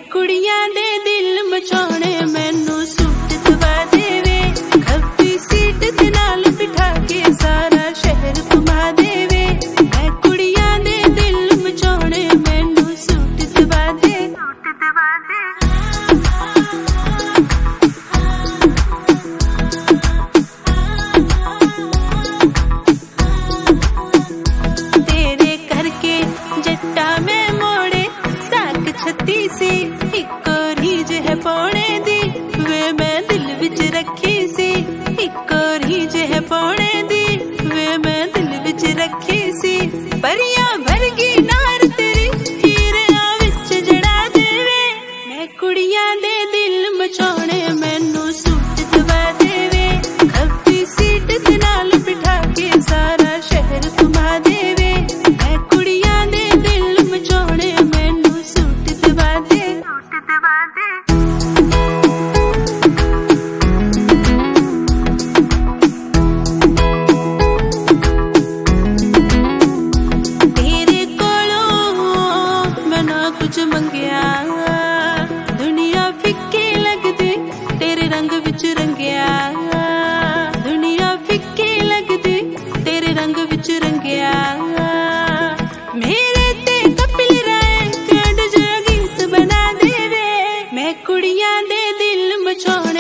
कुड़ियां दे दिल मचाने मैनू सूट दवा देवे, खब्बी सीट ते नाल बिठा के सारा शहर घुमा देवे। मैं कुड़ियां दे दिल मचाने मैनू सूट दवा दे, सूट दवा दे। तेरे करके जट्टा में मोड़े साक छत्ती सी, इको रीज है पौने दी वे मैं दिल विच रखी सी। इको रीज है पौने दी वे मैं दिल विच रखी सी। परियां भरगी नार तेरी हीरियां विच जड़ा देवे। मैं कुड़ियां दे दिल मचाने मैनू सूट दवा देवे, खब्बी सीट ते नाल बिठा के सारा शहर घुमा देवे। मैं कुड़ियां दे दिल मचाने मैनू सूट दवा दे, सूट दवा दे। तेरे कोलों मैं ना कुछ मंगिया, दुनिया फिक्की लगदी तेरे रंग विच रंगिया। दुनिया फिक्की लगदी तेरे रंग विच रंगिया। मेरे ते कपिल राय कैंड जो गीत बना देवे। मैं कुड़ियां दे दिल मचाने